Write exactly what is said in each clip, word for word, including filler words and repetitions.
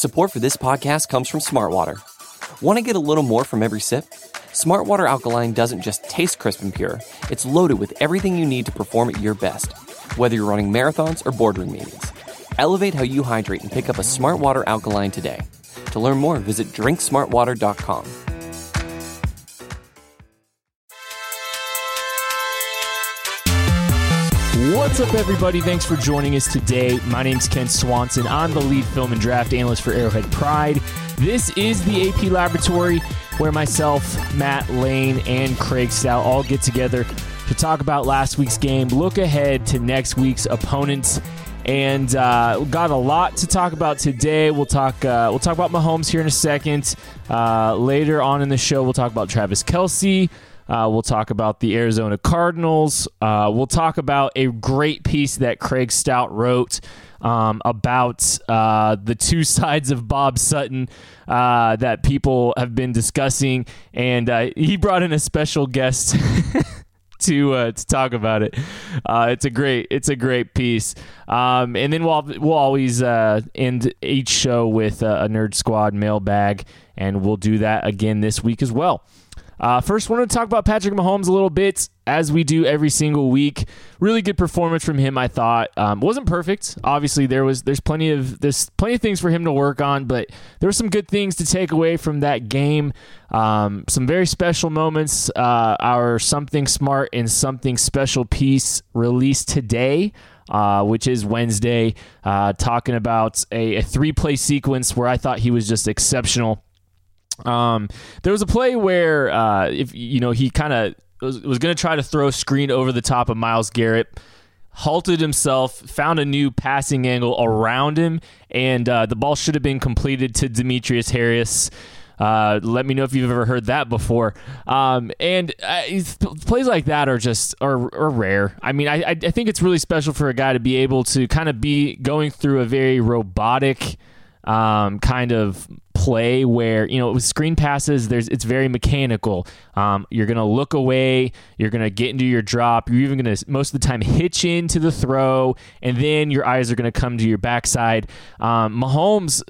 Support for this podcast comes from Smartwater. Want to get a little more from every sip? Smartwater Alkaline doesn't just taste crisp and pure, it's loaded with everything you need to perform at your best, whether you're running marathons or boardroom meetings. Elevate how you hydrate and pick up a Smartwater Alkaline today. To learn more, visit drink smart water dot com. What's up, everybody? Thanks for joining us today. My name's Ken Swanson. I'm the lead film and draft analyst for Arrowhead Pride. This is the A P Laboratory, where myself, Matt Lane, and Craig Stout all get together to talk about last week's game, look ahead to next week's opponents, and uh, got a lot to talk about today. We'll talk. Uh, we'll talk about Mahomes here in a second. Uh, later on in the show, we'll talk about Travis Kelce. Uh, we'll talk about the Arizona Cardinals. Uh, we'll talk about a great piece that Craig Stout wrote um, about uh, the two sides of Bob Sutton uh, that people have been discussing, and uh, he brought in a special guest to uh, to talk about it. Uh, it's a great it's a great piece, um, and then we'll we'll always uh, end each show with a, a Nerd Squad mailbag, and we'll do that again this week as well. Uh, first, I want to talk about Patrick Mahomes a little bit, as we do every single week. Really good performance from him, I thought. Um, wasn't perfect. Obviously, there was there's plenty of there's plenty of things for him to work on, but there were some good things to take away from that game. Um, some very special moments. Uh, our Something Smart and Something Special piece released today, uh, which is Wednesday, uh, talking about a, a three-play sequence where I thought he was just exceptional. Um, there was a play where, uh, if you know, he kind of was, was going to try to throw a screen over the top of Myles Garrett, halted himself, found a new passing angle around him, and uh, the ball should have been completed to Demetrius Harris. Uh, let me know if you've ever heard that before. Um, and uh, plays like that are just are, are rare. I mean, I, I think it's really special for a guy to be able to kind of be going through a very robotic um, kind of play where, you know, with screen passes, there's it's very mechanical. Um, you're going to look away, you're going to get into your drop, you're even going to most of the time hitch into the throw, and then your eyes are going to come to your backside. Um, Mahomes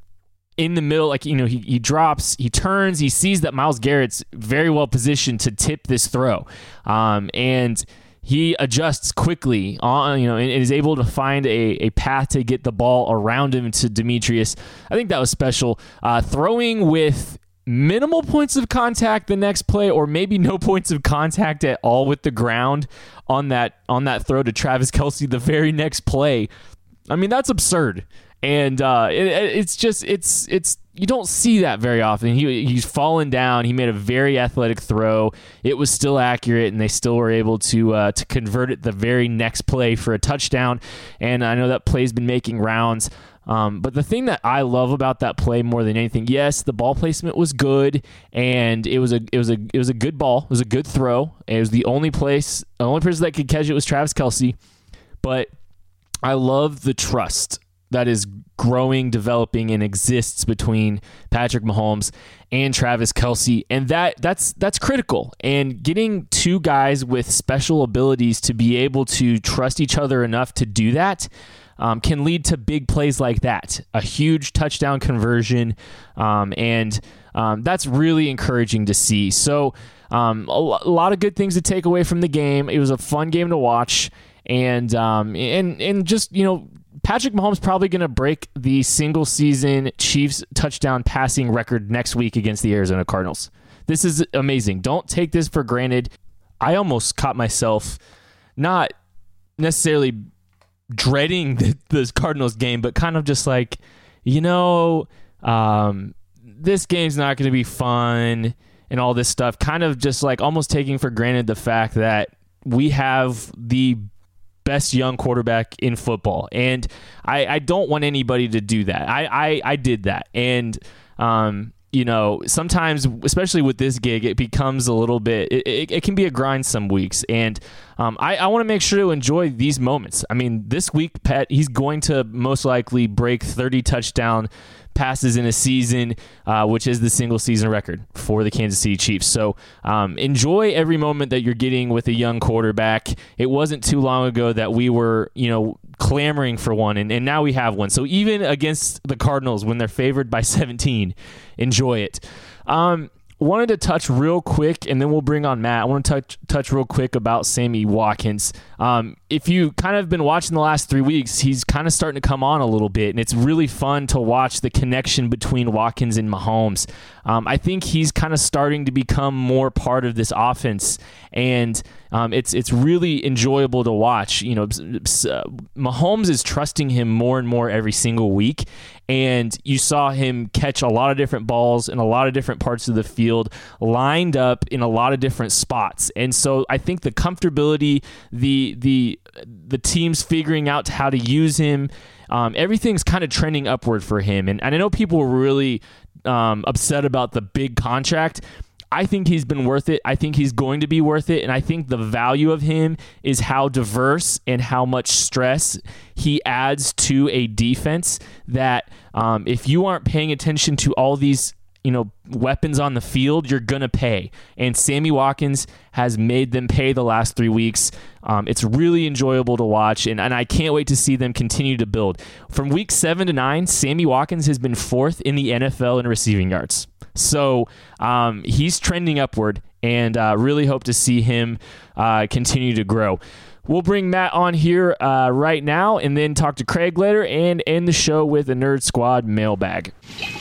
in the middle, like, you know, he, he drops, he turns, he sees that Myles Garrett's very well positioned to tip this throw. Um, and he adjusts quickly on, you know, and is able to find a, a path to get the ball around him to Demetrius. I think that was special. Uh, throwing with minimal points of contact the next play, or maybe no points of contact at all with the ground on that on that throw to Travis Kelce the very next play. I mean, that's absurd. And uh, it, it's just, it's, it's, you don't see that very often. He He's fallen down. He made a very athletic throw. It was still accurate, and they still were able to uh, to convert it the very next play for a touchdown. And I know that play's been making rounds. Um, but the thing that I love about that play more than anything, yes, the ball placement was good, and it was a it was a it was a good ball. It was a good throw. It was the only place, the only person that could catch it was Travis Kelce. But I love the trust that is growing, developing, and exists between Patrick Mahomes and Travis Kelce, and that that's that's critical. And getting two guys with special abilities to be able to trust each other enough to do that um, can lead to big plays like that, a huge touchdown conversion, um, and um, that's really encouraging to see. So um, a, a lot of good things to take away from the game. It was a fun game to watch, and um, and and just, you know, Patrick Mahomes probably going to break the single-season Chiefs touchdown passing record next week against the Arizona Cardinals. This is amazing. Don't take this for granted. I almost caught myself not necessarily dreading the, this Cardinals game, but kind of just like, you know, um, this game's not going to be fun and all this stuff. Kind of just like almost taking for granted the fact that we have the best young quarterback in football, and I, I don't want anybody to do that. I, I, I did that, and um, you know, sometimes, especially with this gig, it becomes a little bit. It, it, it can be a grind some weeks, and um, I, I want to make sure to enjoy these moments. I mean, this week, Pat, he's going to most likely break thirty touchdown passes in a season, uh, which is the single season record for the Kansas City Chiefs. So um, enjoy every moment that you're getting with a young quarterback. It wasn't too long ago that we were, you know, clamoring for one, and, and now we have one. So even against the Cardinals, when they're favored by seventeen, enjoy it. Um, wanted to touch real quick, and then we'll bring on Matt. I want to touch touch real quick about Sammy Watkins. Um, if you kind of been watching the last three weeks, he's kind of starting to come on a little bit, and it's really fun to watch the connection between Watkins and Mahomes. Um, I think he's kind of starting to become more part of this offense, and um, it's it's really enjoyable to watch. You know, Mahomes is trusting him more and more every single week, and you saw him catch a lot of different balls in a lot of different parts of the field, lined up in a lot of different spots. And so I think the comfortability, the the the teams figuring out how to use him, um, everything's kind of trending upward for him. And, and I know people were really um, upset about the big contract. I think he's been worth it. I think he's going to be worth it. And I think the value of him is how diverse and how much stress he adds to a defense that um, if you aren't paying attention to all these, you know, weapons on the field, you're going to pay. And Sammy Watkins has made them pay the last three weeks. Um, it's really enjoyable to watch, and, and I can't wait to see them continue to build. From week seven to nine, Sammy Watkins has been fourth in the N F L in receiving yards. So um, he's trending upward, and uh, really hope to see him uh, continue to grow. We'll bring Matt on here uh, right now and then talk to Craig later and end the show with a Nerd Squad mailbag.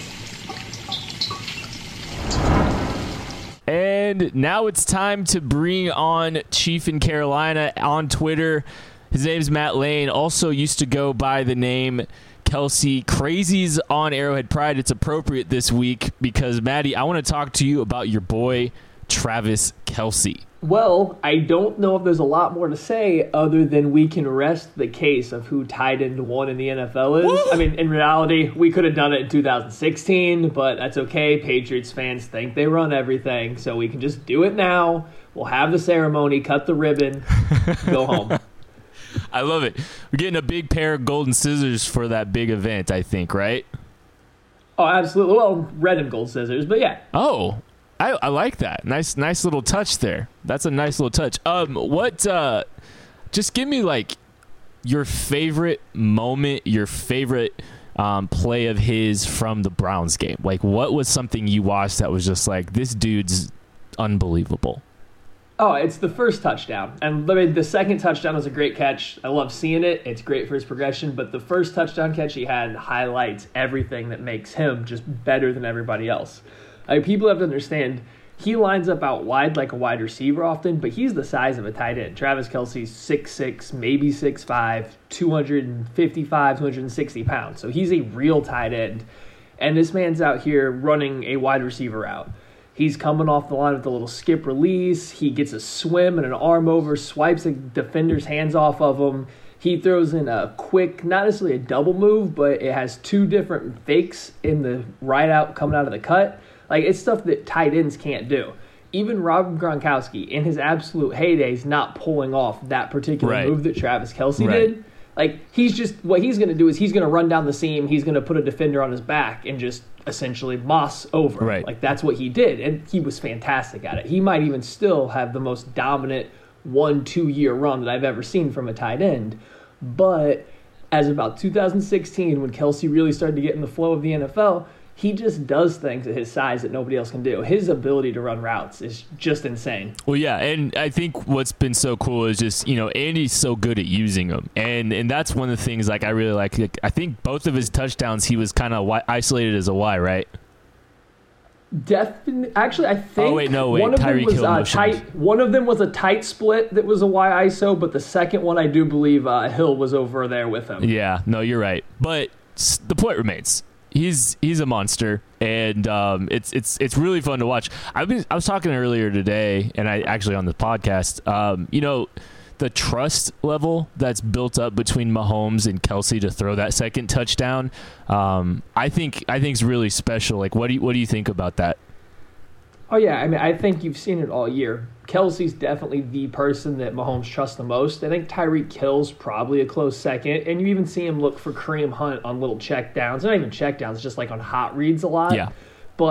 And now it's time to bring on Chief in Carolina on Twitter. His name's Matt Lane. Also used to go by the name Kelsey. Crazies on Arrowhead Pride. It's appropriate this week because, Maddie, I want to talk to you about your boy, Travis Kelce. Well, I don't know if there's a lot more to say other than we can rest the case of who tight end one in the N F L is. Woo! I mean, in reality, we could have done it in two thousand sixteen, but that's okay. Patriots fans think they run everything, so we can just do it now. We'll have the ceremony, cut the ribbon, go home. I love it. We're getting a big pair of golden scissors for that big event, I think, right? Oh, absolutely. Well, red and gold scissors, but yeah. Oh, I, I like that. Nice, nice little touch there. That's a nice little touch. Um, what? Uh, just give me like your favorite moment, your favorite um, play of his from the Browns game. Like, what was something you watched that was just like, this dude's unbelievable? Oh, it's the first touchdown. And I mean, the second touchdown was a great catch. I love seeing it. It's great for his progression. But the first touchdown catch he had highlights everything that makes him just better than everybody else. Like, people have to understand, he lines up out wide like a wide receiver often, but he's the size of a tight end. Travis Kelce's six six, maybe six five, two fifty-five, two sixty pounds. So he's a real tight end. And this man's out here running a wide receiver route. He's coming off the line with a little skip release. He gets a swim and an arm over, swipes the defender's hands off of him. He throws in a quick, not necessarily a double move, but it has two different fakes in the right out coming out of the cut. Like, it's stuff that tight ends can't do. Even Rob Gronkowski, in his absolute heyday, is not pulling off that particular right. move that Travis Kelce right. did. Like, he's just, what he's going to do is he's going to run down the seam, he's going to put a defender on his back and just essentially moss over. Right. Like, that's what he did, and he was fantastic at it. He might even still have the most dominant one, two-year run that I've ever seen from a tight end. But as about two thousand sixteen, when Kelce really started to get in the flow of the N F L, he just does things at his size that nobody else can do. His ability to run routes is just insane. Well, yeah, and I think what's been so cool is just, you know, Andy's so good at using them. And and that's one of the things, like, I really like. like I think both of his touchdowns, he was kind of isolated as a Y, right? Definitely. Actually, I think oh, wait, no, wait. one of Tyreek them was Hill uh, tight. One of them was a tight split that was a Y I S O, but the second one, I do believe uh, Hill was over there with him. Yeah, no, you're right. But the point remains. He's he's a monster, and um, it's it's it's really fun to watch. I've been I was talking earlier today, and I actually on the podcast. Um, you know, the trust level that's built up between Mahomes and Kelce to throw that second touchdown. Um, I think I think is really special. Like, what do you what do you think about that? Oh yeah, I mean, I think you've seen it all year. Kelce's definitely the person that Mahomes trusts the most. I think Tyreek Hill's probably a close second, and you even see him look for Kareem Hunt on little check downs. Not even check downs, just like on hot reads a lot. Yeah. But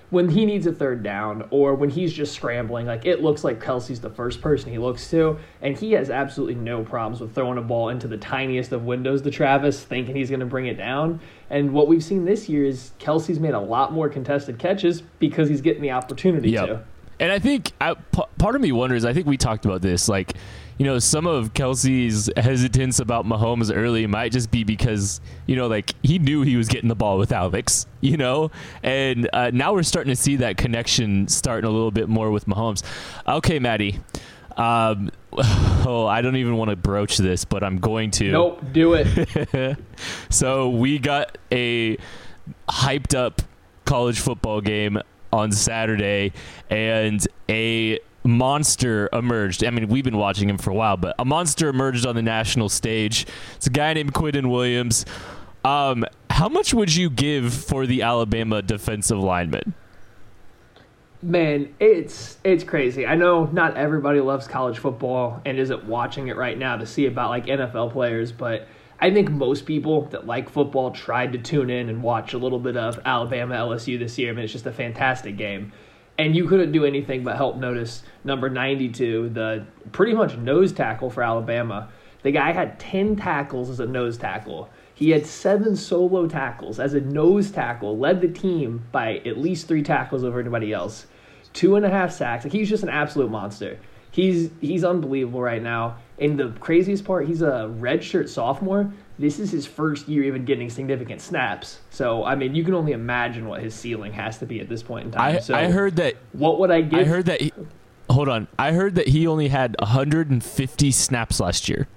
when he needs a third down or when he's just scrambling, like it looks like Kelsey's the first person he looks to, and he has absolutely no problems with throwing a ball into the tiniest of windows to Travis, thinking he's going to bring it down. And what we've seen this year is Kelsey's made a lot more contested catches because he's getting the opportunity yep. to. And I think I, p- part of me wonders, I think we talked about this, like, you know, some of Kelsey's hesitance about Mahomes early might just be because, you know, like he knew he was getting the ball with Alex, you know, and uh, now we're starting to see that connection starting a little bit more with Mahomes. Okay, Maddie. Um, oh, I don't even want to broach this, but I'm going to. Nope, do it. So we got a hyped up college football game on Saturday, and a monster emerged. I mean, we've been watching him for a while, but a monster emerged on the national stage. It's a guy named Quinnen Williams. Um, how much would you give for the Alabama defensive lineman? Man, it's it's crazy. I know not everybody loves college football and isn't watching it right now to see about like N F L players, but I think most people that like football tried to tune in and watch a little bit of Alabama L S U this year. I mean, it's just a fantastic game. And you couldn't do anything but help notice number ninety-two, the pretty much nose tackle for Alabama. The guy had ten tackles as a nose tackle. He had seven solo tackles as a nose tackle, led the team by at least three tackles over anybody else. Two and a half sacks. Like, he's just an absolute monster. He's he's unbelievable right now. And the craziest part, he's a redshirt sophomore. This is his first year even getting significant snaps. So, I mean, you can only imagine what his ceiling has to be at this point in time. I, so I heard that. What would I give? I heard that. He, hold on. I heard that he only had one hundred fifty snaps last year.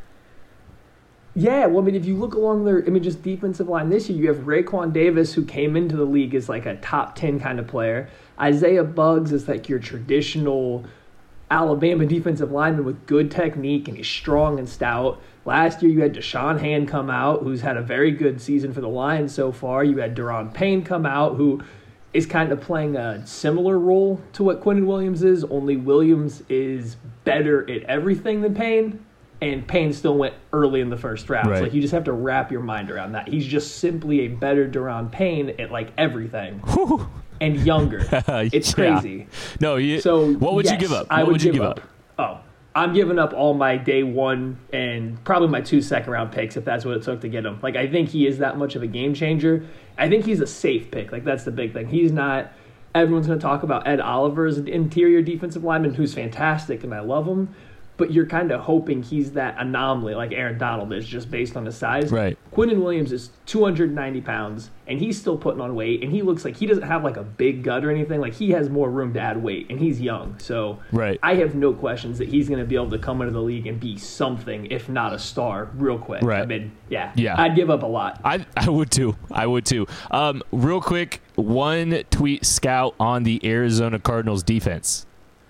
Yeah, well, I mean, if you look along their, I mean, just defensive line this year, you have Raekwon Davis, who came into the league as like a top ten kind of player. Isaiah Buggs is like your traditional Alabama defensive lineman with good technique, and he's strong and stout. Last year, you had Deshaun Hand come out, who's had a very good season for the Lions so far. You had Daron Payne come out, who is kind of playing a similar role to what Quinnen Williams is, only Williams is better at everything than Payne, and Payne still went early in the first round. Right. So like, you just have to wrap your mind around that. He's just simply a better Daron Payne at like everything. Whew. And younger. It's crazy. Yeah. No, you, so what would yes, you give up? What I would, would you give give up? up? Oh, I'm giving up all my day one and probably my two second round picks if that's what it took to get him. Like, I think he is that much of a game changer. I think he's a safe pick. Like, that's the big thing. He's not. Everyone's going to talk about Ed Oliver as an interior defensive lineman who's fantastic, and I love him. But you're kind of hoping he's that anomaly like Aaron Donald is, just based on his size. Right. Quinnen Williams is two hundred ninety pounds, and he's still putting on weight, and he looks like he doesn't have like a big gut or anything. Like, he has more room to add weight, and he's young. So right. I have no questions that he's going to be able to come into the league and be something, if not a star, real quick. Right. I mean, yeah. Yeah. I'd give up a lot. I I would too. I would too. Um, real quick, one tweet scout on the Arizona Cardinals defense.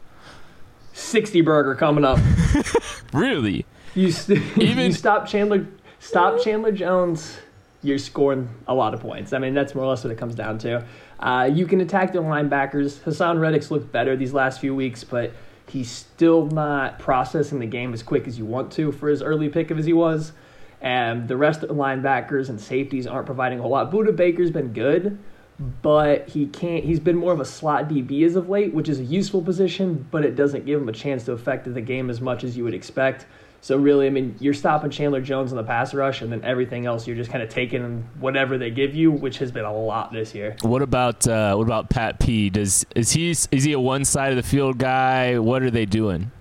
sixty burger coming up. Really? You st- Even you stop Chandler stop Chandler Jones, you're scoring a lot of points. I mean, that's more or less what it comes down to. Uh, you can attack the linebackers. Hassan Reddick's looked better these last few weeks, but he's still not processing the game as quick as you want to for his early pick of as he was. And the rest of the linebackers and safeties aren't providing a whole lot. Budda Baker's been good, but he can't. He's been more of a slot D B as of late, which is a useful position, but it doesn't give him a chance to affect the game as much as you would expect. So really, I mean, you're stopping Chandler Jones on the pass rush, and then everything else you're just kind of taking whatever they give you, which has been a lot this year. What about uh, what about Pat P? Does is he is he a one side of the field guy? What are they doing?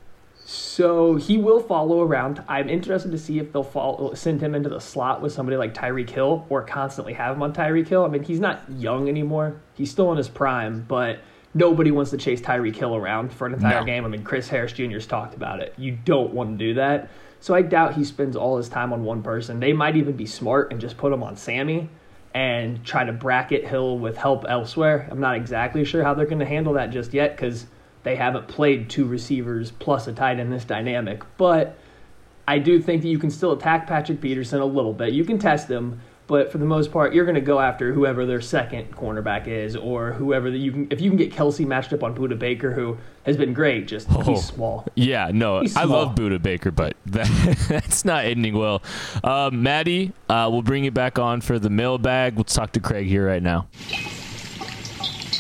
So he will follow around. I'm interested to see if they'll follow, send him into the slot with somebody like Tyreek Hill, or constantly have him on Tyreek Hill. I mean, he's not young anymore. He's still in his prime, but nobody wants to chase Tyreek Hill around for an entire No. game. I mean, Chris Harris Junior has talked about it. You don't want to do that. So I doubt he spends all his time on one person. They might even be smart and just put him on Sammy and try to bracket Hill with help elsewhere. I'm not exactly sure how they're going to handle that just yet, because they haven't played two receivers plus a tight end in this dynamic. But I do think that you can still attack Patrick Peterson a little bit. You can test him, but for the most part, you're going to go after whoever their second cornerback is, or whoever that you can. If you can get Kelsey matched up on Budda Baker, who has been great, just Oh. he's small. Yeah, no, He's I small. love Budda Baker, but that, that's not ending well. Uh, Maddie, uh, we'll bring you back on for the mailbag. Let's talk to Craig here right now.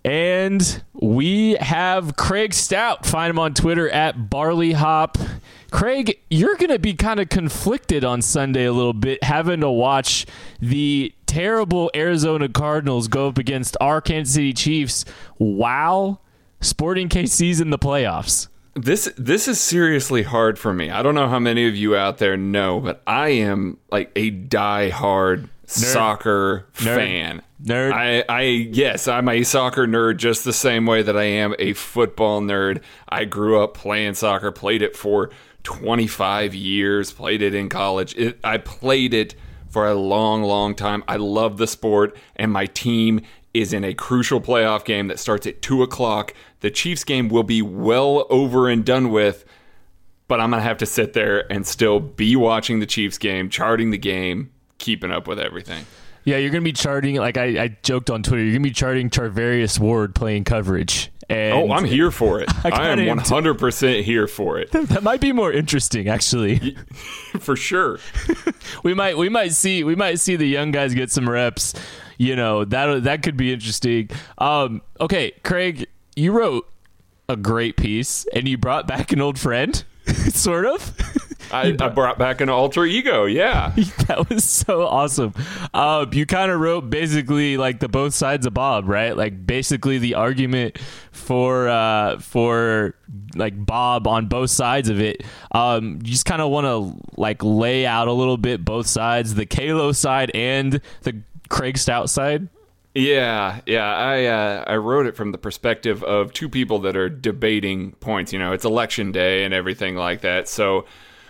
And we have Craig Stout. Find him on Twitter at Barley Hop. Craig, you're going to be kind of conflicted on Sunday a little bit, having to watch the terrible Arizona Cardinals go up against our Kansas City Chiefs while Sporting K C's in the playoffs. This this is seriously hard for me. I don't know how many of you out there know, but I am like a die-hard soccer Nerd. fan. Nerd. I, I yes, I'm a soccer nerd just the same way that I am a football nerd. I grew up playing soccer, played it for twenty-five years, played it in college. It, I played it for a long, long time. I love the sport, and my team is in a crucial playoff game that starts at two o'clock. The Chiefs game will be well over and done with, but I'm going to have to sit there and still be watching the Chiefs game, charting the game, keeping up with everything. Yeah, you're going to be charting, like I, I joked on Twitter, you're going to be charting Charvarius Ward playing coverage. And oh, I'm here for it. I, I am one hundred percent here for it. That might be more interesting, actually. For sure. we might we might see we might see the young guys get some reps. You know, that that could be interesting. Um, okay, Craig, you wrote a great piece, and you brought back an old friend, sort of. I, brought, I brought back an alter ego, yeah. That was so awesome. Um, you kind of wrote basically like the both sides of Bob, right? Like basically the argument for uh, for like Bob on both sides of it. Um, you just kind of want to like lay out a little bit both sides, the Kalo side and the Craig Stout side. Yeah, yeah. I uh, I wrote it from the perspective of two people that are debating points. You know, it's election day and everything like that. So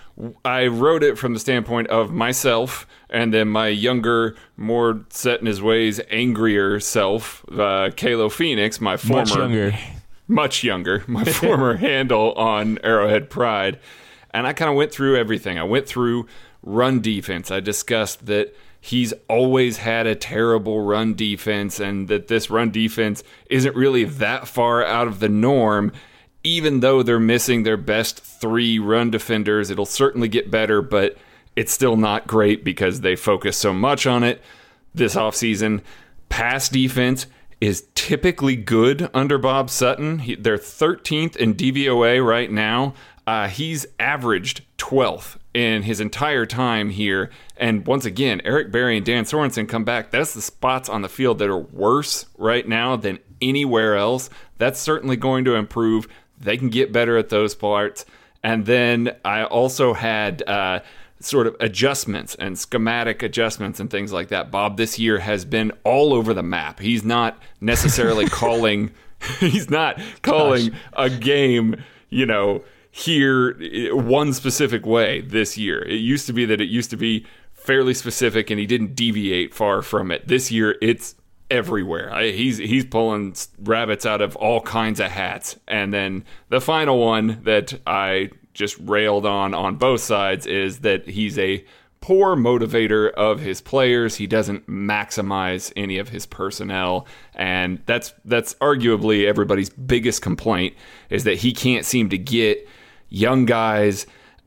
I wrote it from the standpoint of myself and then my younger, more set in his ways, angrier self, uh, Kalo Phoenix, my former... Much younger. Much younger. My former handle on Arrowhead Pride. And I kind of went through everything. I went through run defense. I discussed that he's always had a terrible run defense and that this run defense isn't really that far out of the norm. Even though they're missing their best three run defenders, it'll certainly get better, but it's still not great because they focus so much on it this offseason. Pass defense is typically good under Bob Sutton. He, they're thirteenth in D V O A right now. Uh, he's averaged twelfth in his entire time here. And once again, Eric Berry and Dan Sorensen come back. That's the spots on the field that are worse right now than anywhere else. That's certainly going to improve. They can get better at those parts. And then I also had uh, sort of adjustments and schematic adjustments and things like that. Bob this year has been all over the map. He's not necessarily calling he's not calling Gosh. a game, you know, here one specific way this year. It used to be that it used to be fairly specific and he didn't deviate far from it. This year it's everywhere. I, he's he's pulling rabbits out of all kinds of hats. And then the final one that I just railed on on both sides is that he's a poor motivator of his players. He doesn't maximize any of his personnel, and that's that's arguably everybody's biggest complaint is that he can't seem to get young guys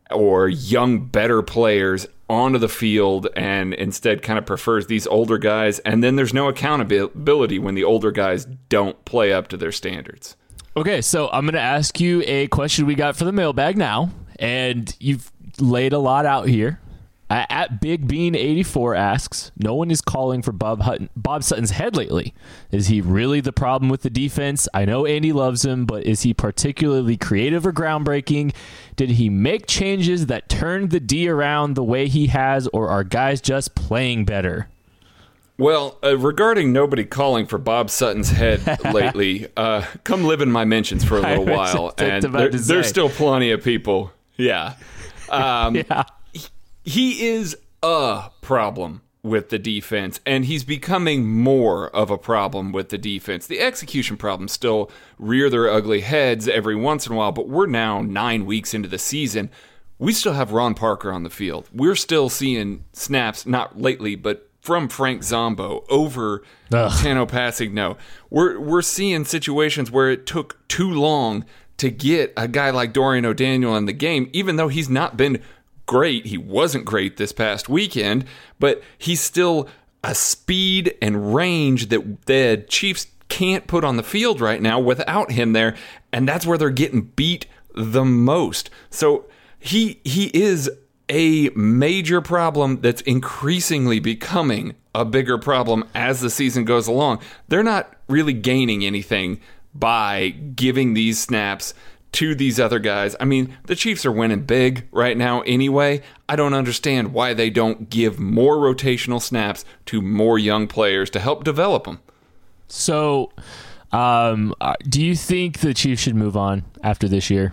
or young better players onto the field and instead kind of prefers these older guys. And then there's no accountability when the older guys don't play up to their standards. Okay, so I'm going to ask you a question we got for the mailbag now, and you've laid a lot out here. Uh, at Big Bean eighty-four asks, no one is calling for Bob Hutton, Bob Sutton's head lately. Is he really the problem with the defense? I know Andy loves him, but is he particularly creative or groundbreaking? Did he make changes that turned the D around the way he has, or are guys just playing better? Well, uh, regarding nobody calling for Bob Sutton's head lately, uh, come live in my mentions for a little while, and there, there's still plenty of people. Yeah. Um, yeah. He is a problem with the defense, and he's becoming more of a problem with the defense. The execution problems still rear their ugly heads every once in a while, but we're now nine weeks into the season. We still have Ron Parker on the field. We're still seeing snaps, not lately, but from Frank Zombo over Ugh. Tano Passigno. We're, we're seeing situations where it took too long to get a guy like Dorian O'Daniel in the game, even though he's not been great. He wasn't great this past weekend, but he's still a speed and range that the Chiefs can't put on the field right now without him there, and that's where they're getting beat the most. So he he is a major problem that's increasingly becoming a bigger problem as the season goes along. They're not really gaining anything by giving these snaps to these other guys. I mean, the Chiefs are winning big right now anyway. I don't understand why they don't give more rotational snaps to more young players to help develop them. So, um, do you think the Chiefs should move on after this year?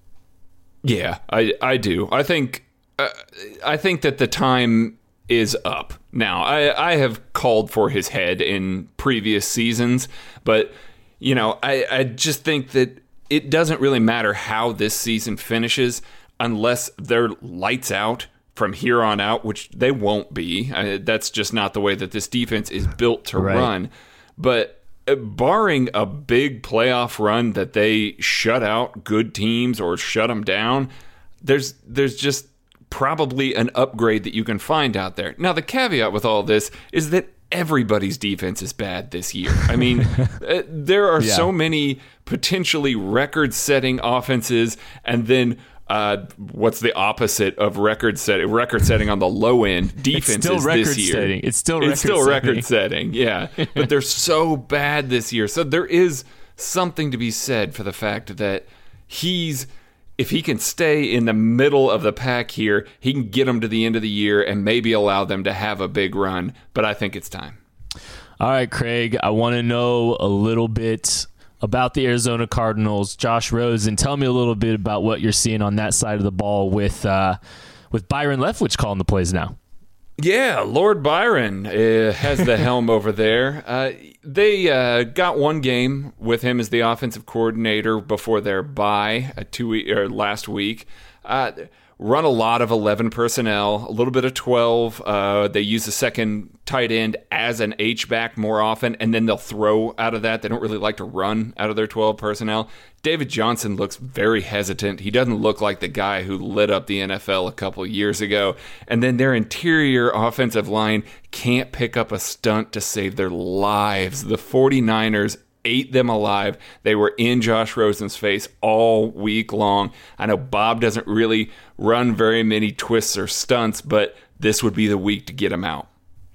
Yeah, I, I do. I think uh, I think that the time is up now. I, I have called for his head in previous seasons, but you know, I, I just think that it doesn't really matter how this season finishes unless they're lights out from here on out, which they won't be. I, that's just not the way that this defense is built to right. run. But barring a big playoff run that they shut out good teams or shut them down, there's there's just probably an upgrade that you can find out there. Now, the caveat with all this is that everybody's defense is bad this year. I mean, uh, there are yeah. so many potentially record-setting offenses, and then uh, what's the opposite of record-setting? Record-setting on the low end defenses it's still this year. Setting. It's still record-setting. It's still record-setting, yeah. But they're so bad this year. So there is something to be said for the fact that he's if he can stay in the middle of the pack here, he can get them to the end of the year and maybe allow them to have a big run. But I think it's time. All right, Craig, I want to know a little bit about the Arizona Cardinals. Josh Rosen, tell me a little bit about what you're seeing on that side of the ball with uh, with Byron Leftwich calling the plays now. Yeah, Lord Byron uh, has the helm over there. Uh, they uh, got one game with him as the offensive coordinator before their bye uh, two week, or last week. Uh, run a lot of eleven personnel, a little bit of twelve. Uh, they use the second tight end as an H-back more often, and then they'll throw out of that. They don't really like to run out of their twelve personnel. David Johnson looks very hesitant. He doesn't look like the guy who lit up the N F L a couple years ago. And then their interior offensive line can't pick up a stunt to save their lives. The 49ers ate them alive. They were in Josh Rosen's face all week long. I know Bob doesn't really run very many twists or stunts, but this would be the week to get him out.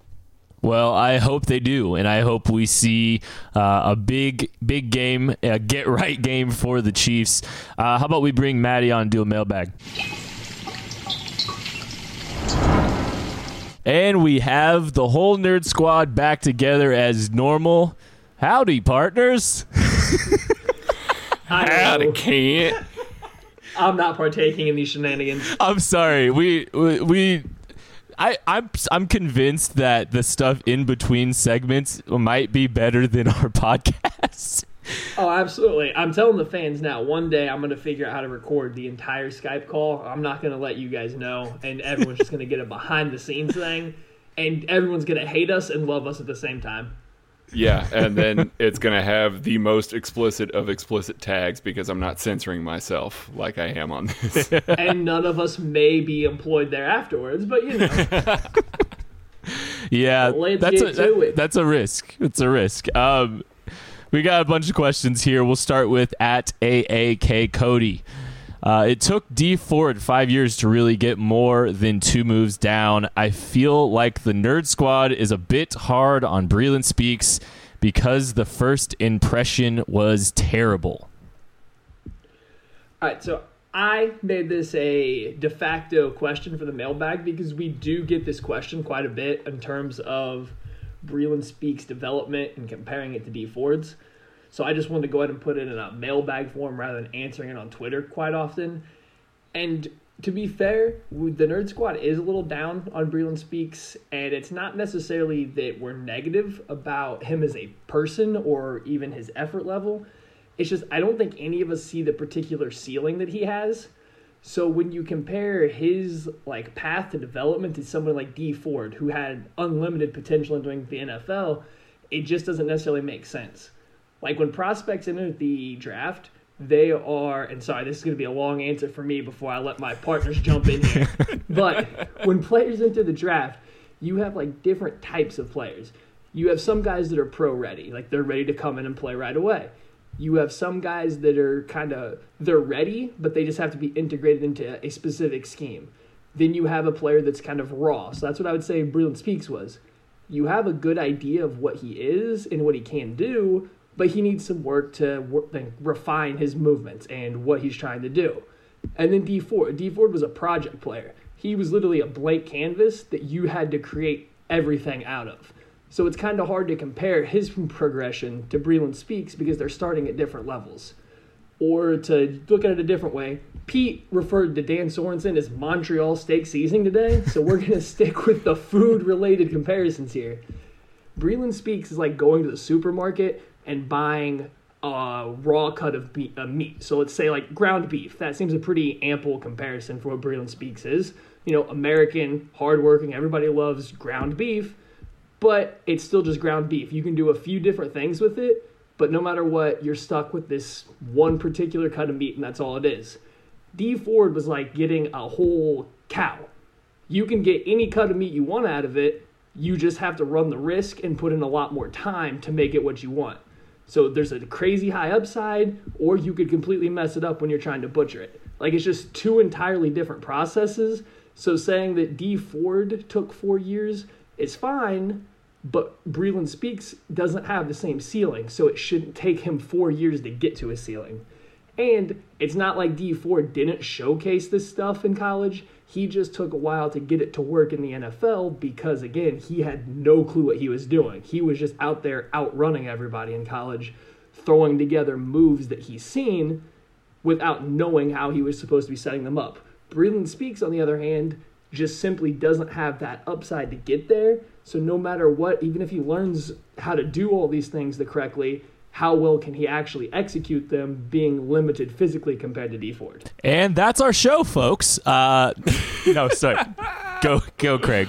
Well, I hope they do, and I hope we see uh, a big, big game, a get-right game for the Chiefs. Uh, how about we bring Maddie on and do a mailbag? And we have the whole Nerd Squad back together as normal. Howdy, partners. Howdy, can't. I'm not partaking in these shenanigans. I'm sorry. We we. we I, I'm I'm convinced that the stuff in between segments might be better than our podcast. Oh, absolutely. I'm telling the fans now, one day I'm going to figure out how to record the entire Skype call. I'm not going to let you guys know, and everyone's just going to get a behind-the-scenes thing, and everyone's going to hate us and love us at the same time. Yeah, and then it's going to have the most explicit of explicit tags because I'm not censoring myself like I am on this. And none of us may be employed there afterwards, but you know. Yeah, Let's that's get a, to that, it. that's a risk. It's a risk. Um, we got a bunch of questions here. We'll start with at A A K Cody. Uh, it took Dee Ford five years to really get more than two moves down. I feel like the Nerd Squad is a bit hard on Breeland Speaks because the first impression was terrible. All right, so I made this a de facto question for the mailbag because we do get this question quite a bit in terms of Breeland Speaks' development and comparing it to Dee Ford's. So I just wanted to go ahead and put it in a mailbag form rather than answering it on Twitter quite often. And to be fair, the Nerd Squad is a little down on Breeland Speaks, and it's not necessarily that we're negative about him as a person or even his effort level. It's just I don't think any of us see the particular ceiling that he has. So when you compare his like path to development to someone like Dee Ford, who had unlimited potential entering the N F L, it just doesn't necessarily make sense. Like, when prospects enter the draft, they are, and sorry, this is going to be a long answer for me before I let my partners jump in here. But when players enter the draft, you have, like, different types of players. You have some guys that are pro ready, like they're ready to come in and play right away. You have some guys that are kind of, they're ready, but they just have to be integrated into a specific scheme. Then you have a player that's kind of raw. So that's what I would say Breland Speaks was. You have a good idea of what he is and what he can do, but he needs some work to work, like, refine his movements and what he's trying to do. And then Dee Ford. Dee Ford was a project player. He was literally a blank canvas that you had to create everything out of. So it's kind of hard to compare his progression to Breland Speaks because they're starting at different levels. Or to look at it a different way, Pete referred to Dan Sorensen as Montreal steak seasoning today, so we're going to stick with the food-related comparisons here. Breland Speaks is like going to the supermarket and buying a raw cut of meat, uh, meat. So let's say like ground beef. That seems a pretty ample comparison for what Breland Speaks is. You know, American, hardworking, everybody loves ground beef. But it's still just ground beef. You can do a few different things with it, but no matter what, you're stuck with this one particular cut of meat, and that's all it is. Dee Ford was like getting a whole cow. You can get any cut of meat you want out of it. You just have to run the risk and put in a lot more time to make it what you want. So there's a crazy high upside, or you could completely mess it up when you're trying to butcher it. Like, it's just two entirely different processes. So saying that Dee Ford took four years is fine, but Breland Speaks doesn't have the same ceiling, so it shouldn't take him four years to get to his ceiling. And it's not like Dee Ford didn't showcase this stuff in college. He just took a while to get it to work in the N F L because, again, he had no clue what he was doing. He was just out there outrunning everybody in college, throwing together moves that he's seen without knowing how he was supposed to be setting them up. Breland Speaks, on the other hand, just simply doesn't have that upside to get there. So no matter what, even if he learns how to do all these things the correctly, how well can he actually execute them being limited physically compared to Dee Ford? And that's our show, folks. Uh, no, sorry. Go, go, Craig.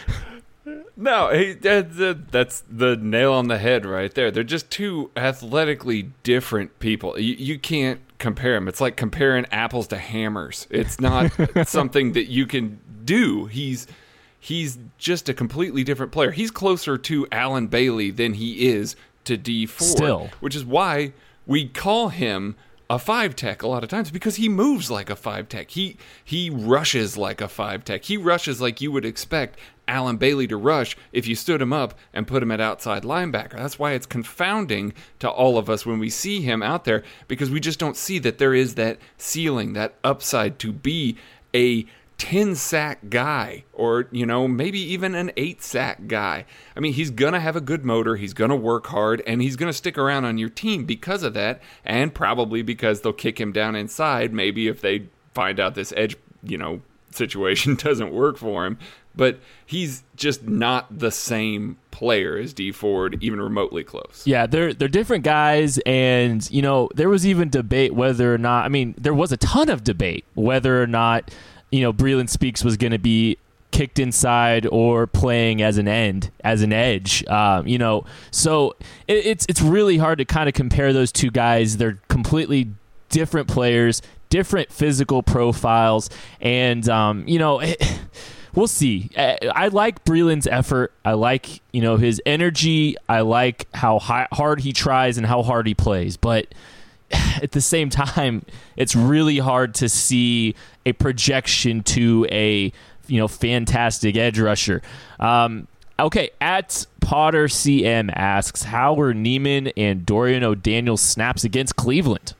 No, hey, that, that's the nail on the head right there. They're just two athletically different people. You, you can't compare them. It's like comparing apples to hammers. It's not something that you can do. He's he's just a completely different player. He's closer to Alan Bailey than he is to Dee Ford. Still. Which is why we call him a five tech a lot of times, because he moves like a five tech. He he rushes like a five tech. He rushes like you would expect Alan Bailey to rush if you stood him up and put him at outside linebacker. That's why it's confounding to all of us when we see him out there, because we just don't see that there is that ceiling, that upside to be a ten sack guy, or, you know, maybe even an eight sack guy. I mean, he's going to have a good motor, he's going to work hard, and he's going to stick around on your team because of that, and probably because they'll kick him down inside, maybe if they find out this edge, you know, situation doesn't work for him. But he's just not the same player as Dee Ford, even remotely close. Yeah, they're they're different guys, and, you know, there was even debate whether or not, I mean, there was a ton of debate whether or not, you know, Breland Speaks was going to be kicked inside or playing as an end, as an edge. Um, you know, so it, it's it's really hard to kind of compare those two guys. They're completely different players, different physical profiles, and um, you know, it, we'll see. I, I like Breland's effort. I like, you know, his energy. I like how high, hard he tries and how hard he plays, but at the same time, it's really hard to see a projection to a, you know, fantastic edge rusher. Um, okay, at Potter C M asks, how were Neiman and Dorian O'Daniel's snaps against Cleveland?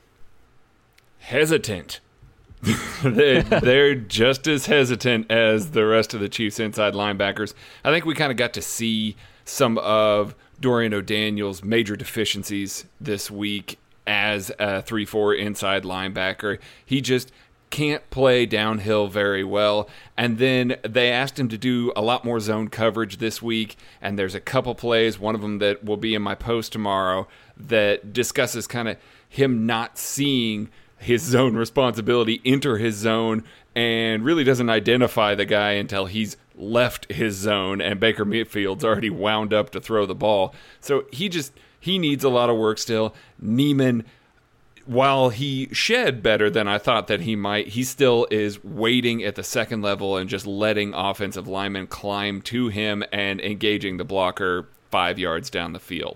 Hesitant. they're, they're just as hesitant as the rest of the Chiefs inside linebackers. I think we kind of got to see some of Dorian O'Daniel's major deficiencies this week as a three four inside linebacker. He just can't play downhill very well. And then they asked him to do a lot more zone coverage this week, and there's a couple plays, one of them that will be in my post tomorrow, that discusses kind of him not seeing his zone responsibility enter his zone, and really doesn't identify the guy until he's left his zone and Baker Mayfield's already wound up to throw the ball. So he just He needs a lot of work still. Neiman, while he shed better than I thought that he might, he still is waiting at the second level and just letting offensive linemen climb to him and engaging the blocker five yards down the field.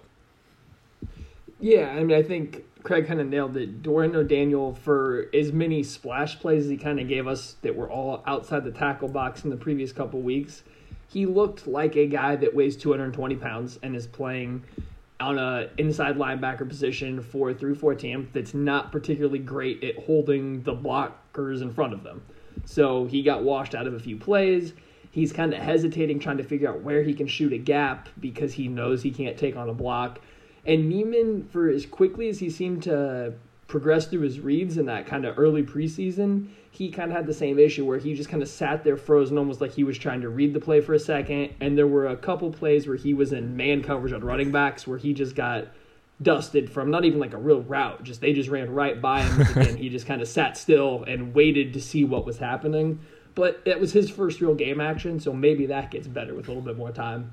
Yeah, I mean, I think Craig kind of nailed it. Dorian O'Daniel, for as many splash plays as he kind of gave us that were all outside the tackle box in the previous couple weeks, he looked like a guy that weighs two hundred twenty pounds and is playing on a inside linebacker position four through four team that's not particularly great at holding the blockers in front of them. So he got washed out of a few plays. He's kind of hesitating, trying to figure out where he can shoot a gap because he knows he can't take on a block. And Neiman, for as quickly as he seemed to progress through his reads in that kind of early preseason, he kind of had the same issue where he just kind of sat there frozen, almost like he was trying to read the play for a second. And there were a couple plays where he was in man coverage on running backs where he just got dusted from not even like a real route. Just they just ran right by him. And he just kind of sat still and waited to see what was happening. But it was his first real game action, so maybe that gets better with a little bit more time.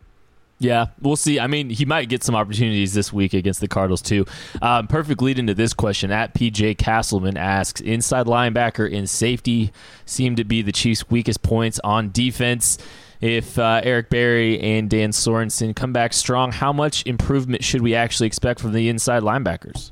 Yeah, we'll see. I mean, he might get some opportunities this week against the Cardinals, too. Um, perfect lead into this question. At P J Castleman asks, inside linebacker and safety seem to be the Chiefs' weakest points on defense. If uh, Eric Berry and Dan Sorensen come back strong, how much improvement should we actually expect from the inside linebackers?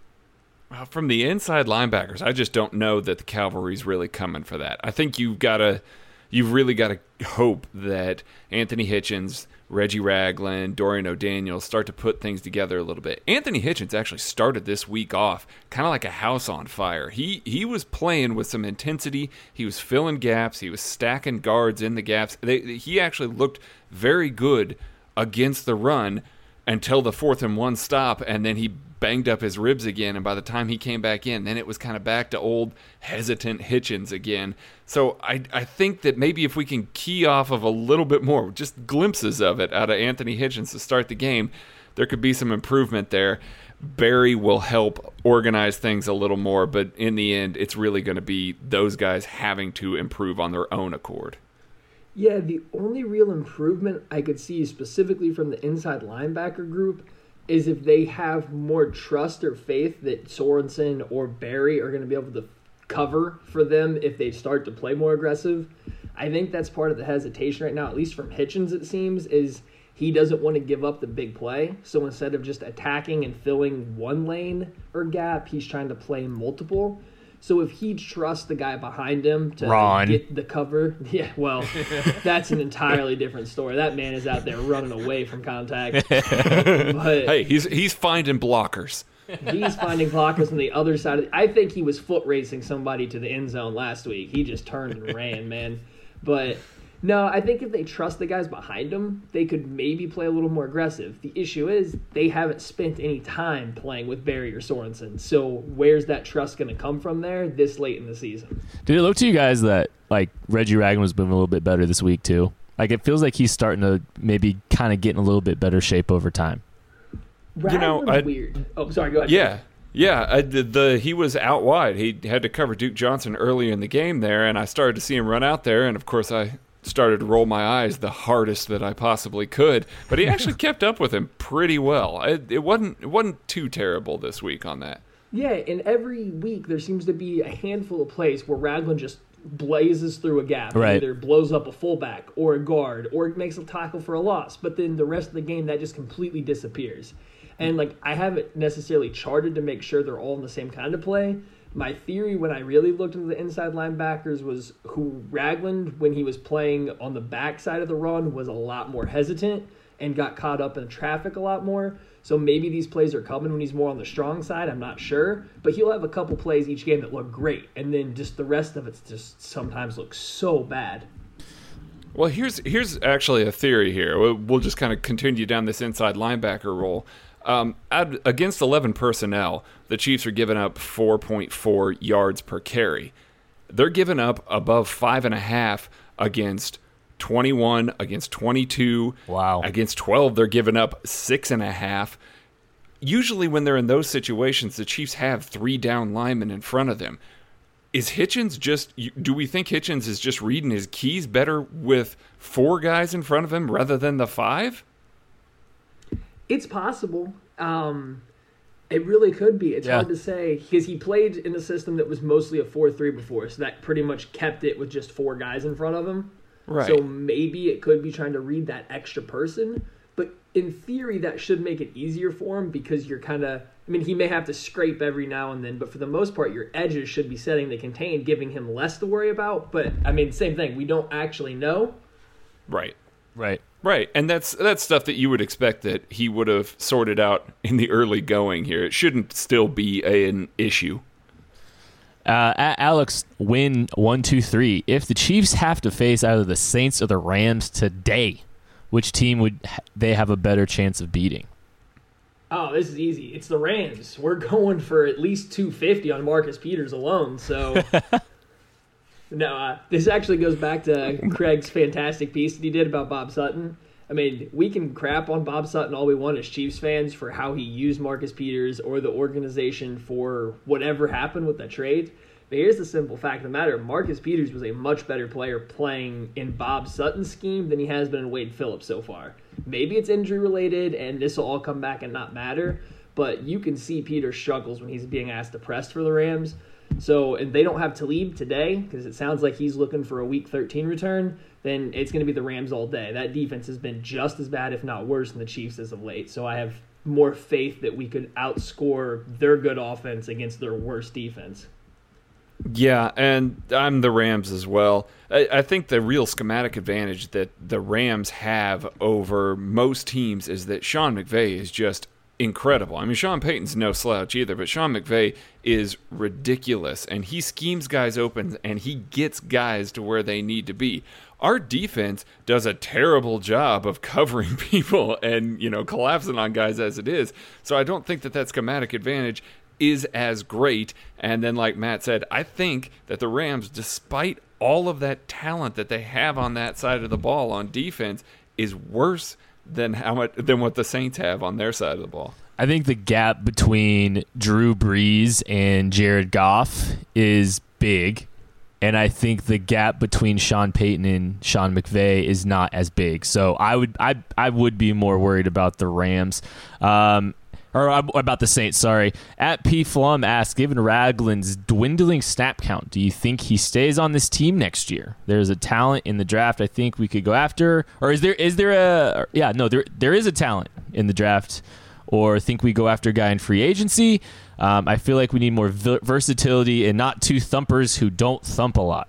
Well, from the inside linebackers, I just don't know that the cavalry's really coming for that. I think you've got to, you've really got to hope that Anthony Hitchens, Reggie Ragland, Dorian O'Daniel start to put things together a little bit. Anthony Hitchens actually started this week off kind of like a house on fire. He he was playing with some intensity. He was filling gaps. He was stacking guards in the gaps. They, he actually looked very good against the run until the fourth and one stop, and then he banged up his ribs again, and by the time he came back in, then it was kind of back to old hesitant Hitchens again. So I I think that maybe if we can key off of a little bit more, just glimpses of it out of Anthony Hitchens to start the game, there could be some improvement there. Barry will help organize things a little more, but in the end, it's really going to be those guys having to improve on their own accord. Yeah, the only real improvement I could see specifically from the inside linebacker group is if they have more trust or faith that Sorensen or Barry are going to be able to cover for them if they start to play more aggressive. I think that's part of the hesitation right now, at least from Hitchens it seems, is he doesn't want to give up the big play. So instead of just attacking and filling one lane or gap, he's trying to play multiple. So if he trusts the guy behind him to Ron. get the cover, yeah, well, that's an entirely different story. That man is out there running away from contact. But hey, he's he's finding blockers. He's finding blockers on the other side of the, I think he was foot racing somebody to the end zone last week. He just turned and ran, man. But no, I think if they trust the guys behind them, they could maybe play a little more aggressive. The issue is they haven't spent any time playing with Barry or Sorensen. So where's that trust going to come from there this late in the season? Did it look to you guys that like Reggie Ragland was moving a little bit better this week too? Like it feels like he's starting to maybe kind of get in a little bit better shape over time. Ragland's you know, I, weird. Oh, sorry, go ahead. Yeah. Yeah, I, the, the he was out wide. He had to cover Duke Johnson earlier in the game there, and I started to see him run out there, and of course I started to roll my eyes the hardest that I possibly could. But he actually kept up with him pretty well. It, it wasn't it wasn't too terrible this week on that. Yeah, and every week there seems to be a handful of plays where Ragland just blazes through a gap. Right. Either blows up a fullback or a guard or makes a tackle for a loss. But then the rest of the game, that just completely disappears. And, like, I haven't necessarily charted to make sure they're all in the same kind of play. My theory when I really looked into the inside linebackers was who Ragland, when he was playing on the backside of the run, was a lot more hesitant and got caught up in traffic a lot more. So maybe these plays are coming when he's more on the strong side. I'm not sure. But he'll have a couple plays each game that look great. And then just the rest of it just sometimes looks so bad. Well, here's here's actually a theory here. We'll, we'll just kind of continue down this inside linebacker role. Um, against eleven personnel, the Chiefs are giving up four point four yards per carry. They're giving up above five and a half against twenty-one, against twenty-two. Wow. Against twelve, they're giving up six and a half. Usually when they're in those situations, the Chiefs have three down linemen in front of them. Is Hitchens just, do we think Hitchens is just reading his keys better with four guys in front of him rather than the five? It's possible. Um, it really could be. It's yeah. hard to say because he played in a system that was mostly a four three before, so that pretty much kept it with just four guys in front of him. Right. So maybe it could be trying to read that extra person. But in theory, that should make it easier for him because you're kind of, I mean, he may have to scrape every now and then, but for the most part, your edges should be setting the contain, giving him less to worry about. But, I mean, same thing. We don't actually know. Right. Right. Right, and that's that's stuff that you would expect that he would have sorted out in the early going here. It shouldn't still be a, an issue. Uh, Alex, win one, two, three. If the Chiefs have to face either the Saints or the Rams today, which team would they have a better chance of beating? Oh, this is easy. It's the Rams. We're going for at least two fifty on Marcus Peters alone, so... No, uh, this actually goes back to Craig's fantastic piece that he did about Bob Sutton. I mean, we can crap on Bob Sutton all we want as Chiefs fans for how he used Marcus Peters or the organization for whatever happened with that trade. But here's the simple fact of the matter. Marcus Peters was a much better player playing in Bob Sutton's scheme than he has been in Wade Phillips so far. Maybe it's injury-related, and this will all come back and not matter, but you can see Peters struggles when he's being asked to press for the Rams. So, and they don't have Talib today because it sounds like he's looking for a week thirteen return, then it's going to be the Rams all day. That defense has been just as bad, if not worse, than the Chiefs as of late. So I have more faith that we could outscore their good offense against their worst defense. Yeah, and I'm the Rams as well. I, I think the real schematic advantage that the Rams have over most teams is that Sean McVay is just incredible. I mean, Sean Payton's no slouch either, but Sean McVay is ridiculous, and he schemes guys open, and he gets guys to where they need to be. Our defense does a terrible job of covering people and, you know, collapsing on guys as it is. So I don't think that that schematic advantage is as great. And then, like Matt said, I think that the Rams, despite all of that talent that they have on that side of the ball on defense, is worse than how much than what the Saints have on their side of the ball. I think the gap between Drew Brees and Jared Goff is big, and I think the gap between Sean Payton and Sean McVay is not as big. So I would I I would be more worried about the Rams. Um, Or about the Saints, sorry. At P. Flum asks, given Ragland's dwindling snap count, do you think he stays on this team next year? There's a talent in the draft I think we could go after. Or is there is there a... Yeah, no, there there is a talent in the draft. Or think we go after a guy in free agency. Um, I feel like we need more v- versatility and not two thumpers who don't thump a lot.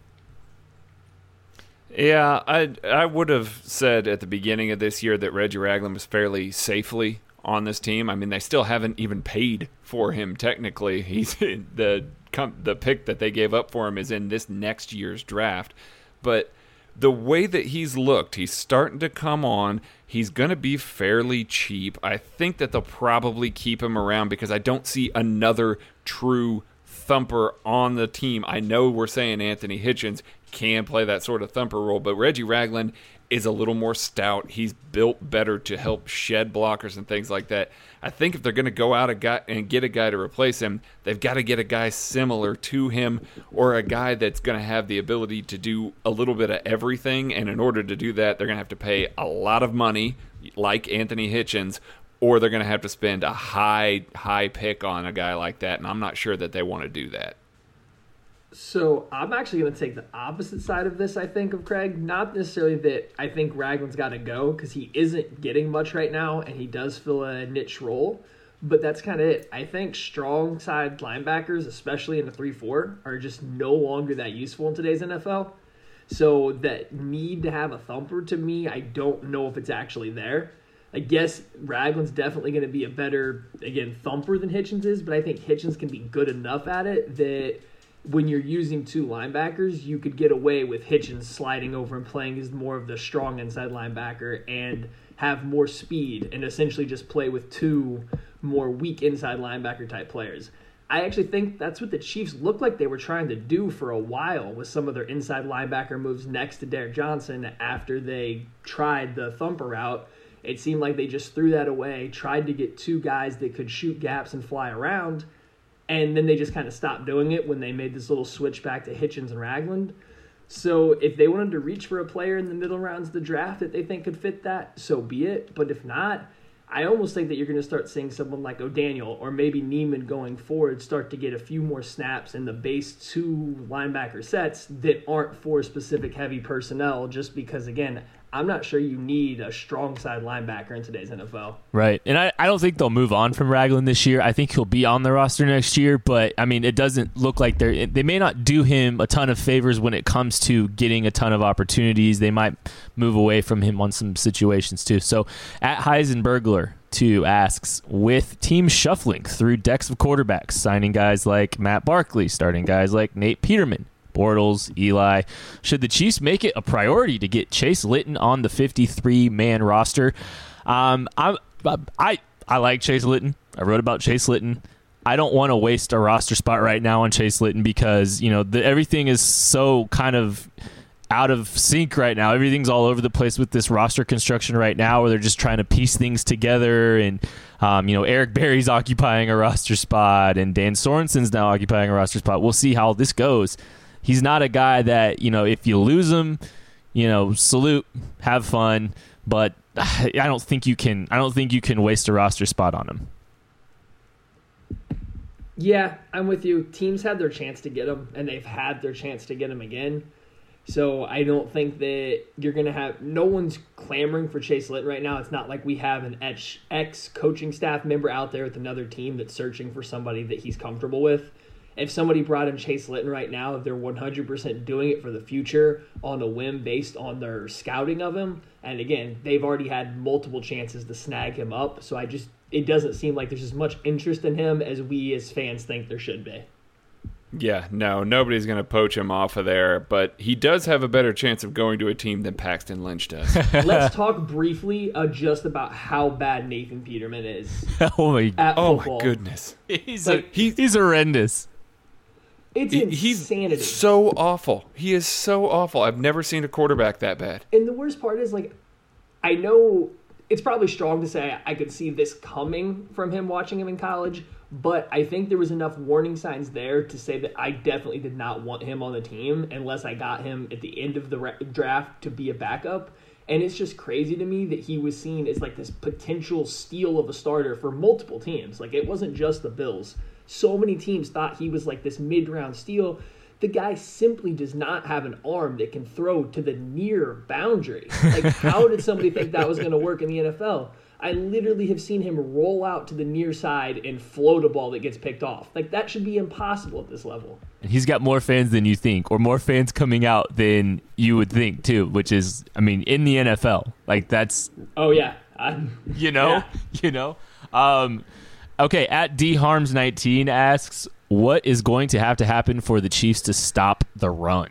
Yeah, I, I would have said at the beginning of this year that Reggie Ragland was fairly safely on this team. I mean, they still haven't even paid for him technically. He's the the pick that they gave up for him is in this next year's draft. But the way that he's looked, he's starting to come on. He's going to be fairly cheap. I think that they'll probably keep him around because I don't see another true thumper on the team. I know we're saying Anthony Hitchens can play that sort of thumper role, but Reggie Ragland is a little more stout. He's built better to help shed blockers and things like that. I think if they're going to go out a guy and get a guy to replace him, they've got to get a guy similar to him or a guy that's going to have the ability to do a little bit of everything. And in order to do that, they're going to have to pay a lot of money, like Anthony Hitchens, or they're going to have to spend a high, high pick on a guy like that. And I'm not sure that they want to do that. So I'm actually going to take the opposite side of this, I think, of Craig. Not necessarily that I think Ragland's got to go because he isn't getting much right now and he does fill a niche role. But that's kind of it. I think strong side linebackers, especially in the three four, are just no longer that useful in today's N F L. So that need to have a thumper, to me, I don't know if it's actually there. I guess Ragland's definitely going to be a better, again, thumper than Hitchens is, but I think Hitchens can be good enough at it that when you're using two linebackers, you could get away with Hitchens sliding over and playing as more of the strong inside linebacker and have more speed and essentially just play with two more weak inside linebacker type players. I actually think that's what the Chiefs looked like they were trying to do for a while with some of their inside linebacker moves next to Derek Johnson after they tried the thumper route. It seemed like they just threw that away, tried to get two guys that could shoot gaps and fly around, and then they just kind of stopped doing it when they made this little switch back to Hitchens and Ragland. So if they wanted to reach for a player in the middle rounds of the draft that they think could fit that, so be it. But if not, I almost think that you're going to start seeing someone like O'Daniel or maybe Neiman going forward start to get a few more snaps in the base two linebacker sets that aren't for specific heavy personnel just because, again, I'm not sure you need a strong side linebacker in today's N F L. Right. And I, I don't think they'll move on from Ragland this year. I think he'll be on the roster next year, but I mean, it doesn't look like they're, they may not do him a ton of favors when it comes to getting a ton of opportunities. They might move away from him on some situations too. So at Heisenbergler two asks, with teams shuffling through decks of quarterbacks, signing guys like Matt Barkley, starting guys like Nate Peterman, Bortles, Eli, should the Chiefs make it a priority to get Chase Litton on the fifty-three man roster? Um, I, I I like Chase Litton. I wrote about Chase Litton. I don't want to waste a roster spot right now on Chase Litton because, you know, the, everything is so kind of out of sync right now. Everything's all over the place with this roster construction right now where they're just trying to piece things together. And, um, you know, Eric Berry's occupying a roster spot and Dan Sorensen's now occupying a roster spot. We'll see how this goes. He's not a guy that, you know, if you lose him, you know, salute, have fun. But I don't think you can, I don't think you can waste a roster spot on him. Yeah, I'm with you. Teams had their chance to get him, and they've had their chance to get him again. So I don't think that you're going to have – no one's clamoring for Chase Litton right now. It's not like we have an ex-coaching staff member out there with another team that's searching for somebody that he's comfortable with. If somebody brought in Chase Litton right now, they're one hundred percent doing it for the future on a whim based on their scouting of him. And again, they've already had multiple chances to snag him up. So I just – it doesn't seem like there's as much interest in him as we as fans think there should be. Yeah, no, nobody's going to poach him off of there, but he does have a better chance of going to a team than Paxton Lynch does. Let's talk briefly uh, just about how bad Nathan Peterman is. Oh my, at oh football. my goodness. He's, Like, a, he, he's horrendous. It's He- insanity. He's so awful. He is so awful. I've never seen a quarterback that bad. And the worst part is, like, I know it's probably strong to say I could see this coming from him watching him in college, but I think there was enough warning signs there to say that I definitely did not want him on the team unless I got him at the end of the re- draft to be a backup. And it's just crazy to me that he was seen as like this potential steal of a starter for multiple teams. Like, it wasn't just the Bills. So many teams thought he was like this mid-round steal. The guy simply does not have an arm that can throw to the near boundary. Like, how did somebody think that was going to work in the N F L? I literally have seen him roll out to the near side and float a ball that gets picked off. Like, that should be impossible at this level. And he's got more fans than you think, or more fans coming out than you would think, too, which is, I mean, in the N F L. Like, that's... Oh, yeah. I'm, You know? yeah. You know? Um, okay, at D Harms nineteen asks, what is going to have to happen for the Chiefs to stop the run?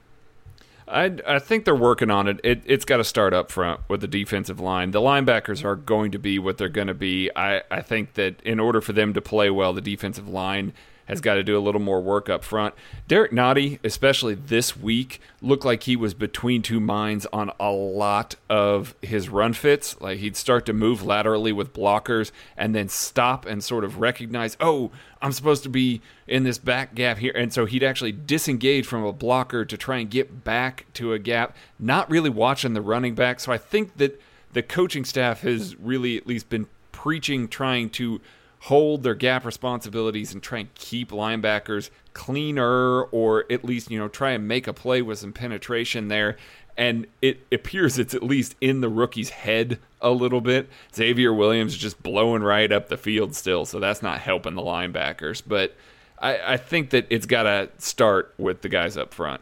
I, I think they're working on it. it it's got to start up front with the defensive line. The linebackers are going to be what they're going to be. I, I think that in order for them to play well, the defensive line has got to do a little more work up front. Derek Nottie, especially this week, looked like he was between two minds on a lot of his run fits. Like, he'd start to move laterally with blockers and then stop and sort of recognize, oh, I'm supposed to be in this back gap here. And so he'd actually disengage from a blocker to try and get back to a gap, not really watching the running back. So I think that the coaching staff has really at least been preaching, trying to hold their gap responsibilities and try and keep linebackers cleaner, or at least, you know, try and make a play with some penetration there. And it appears it's at least in the rookie's head a little bit. Xavier Williams is just blowing right up the field still, so that's not helping the linebackers. But I, I think that it's got to start with the guys up front.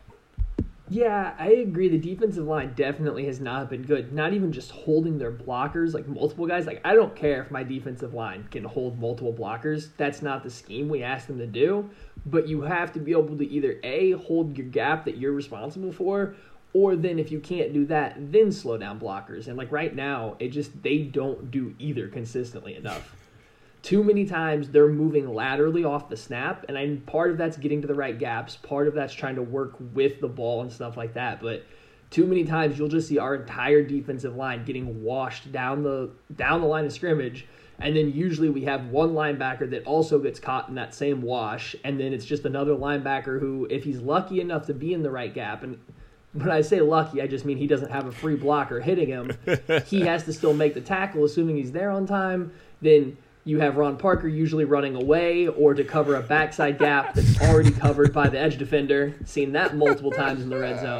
Yeah, I agree. The defensive line definitely has not been good. Not even just holding their blockers, like multiple guys. Like, I don't care if my defensive line can hold multiple blockers. That's not the scheme we asked them to do. But you have to be able to either A, hold your gap that you're responsible for, or then if you can't do that, then slow down blockers. And like right now, it just, they don't do either consistently enough. Too many times they're moving laterally off the snap, and I, part of that's getting to the right gaps, part of that's trying to work with the ball and stuff like that. But too many times you'll just see our entire defensive line getting washed down the down the line of scrimmage, and then usually we have one linebacker that also gets caught in that same wash, and then it's just another linebacker who, if he's lucky enough to be in the right gap, and when I say lucky, I just mean he doesn't have a free blocker hitting him, he has to still make the tackle, assuming he's there on time. Then you have Ron Parker usually running away or to cover a backside gap that's already covered by the edge defender. Seen that multiple times in the red zone.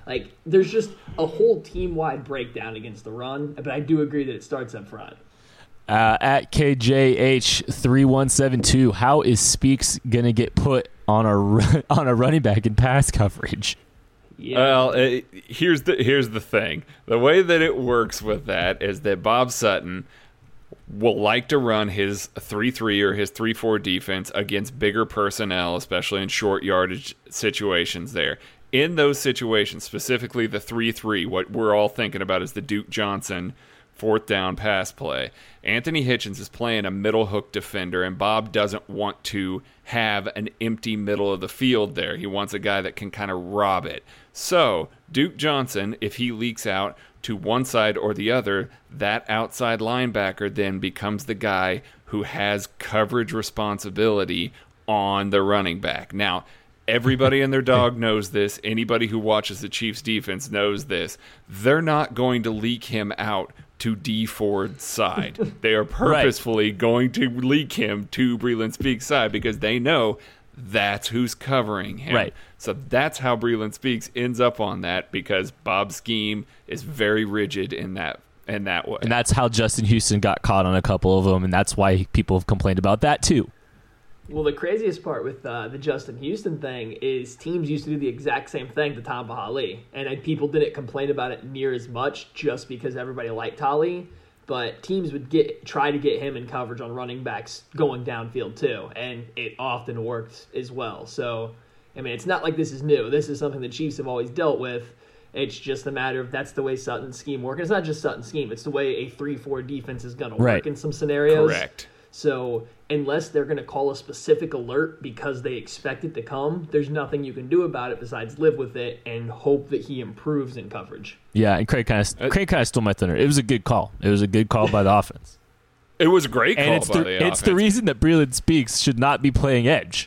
Like, there's just a whole team-wide breakdown against the run, but I do agree that it starts up front. Uh, at K J H three one seven two, how is Speaks going to get put on a on a running back in pass coverage? Yeah. Well, it, here's the here's the thing. The way that it works with that is that Bob Sutton will like to run his three three or his three four defense against bigger personnel, especially in short yardage situations there. In those situations, specifically the three three, what we're all thinking about is the Duke Johnson fourth down pass play. Anthony Hitchens is playing a middle hook defender, and Bob doesn't want to have an empty middle of the field there. He wants a guy that can kind of rob it. So Duke Johnson, if he leaks out to one side or the other, that outside linebacker then becomes the guy who has coverage responsibility on the running back. Now, everybody and their dog knows this. Anybody who watches the Chiefs defense knows this. They're not going to leak him out to D Ford's side. They are purposefully right. going to leak him to Breeland Speaks' side because they know that's who's covering him. Right. So that's how Breeland Speaks ends up on that, because Bob's scheme is very rigid in that in that way. And that's how Justin Houston got caught on a couple of them, and that's why people have complained about that too. Well, the craziest part with uh, the Justin Houston thing is teams used to do the exact same thing to Tamba Hali, and I, people didn't complain about it near as much just because everybody liked Hali, but teams would get try to get him in coverage on running backs going downfield too, and it often worked as well. So, I mean, it's not like this is new. This is something the Chiefs have always dealt with. It's just a matter of that's the way Sutton's scheme works. It's not just Sutton's scheme. It's the way a three four defense is going to work right. in some scenarios. Correct. So unless they're going to call a specific alert because they expect it to come, there's nothing you can do about it besides live with it and hope that he improves in coverage. Yeah, and Craig kind of Craig kind of stole my thunder. It was a good call. It was a good call by the offense. It was a great call and it's by the, the it's offense. the reason that Breeland Speaks should not be playing edge.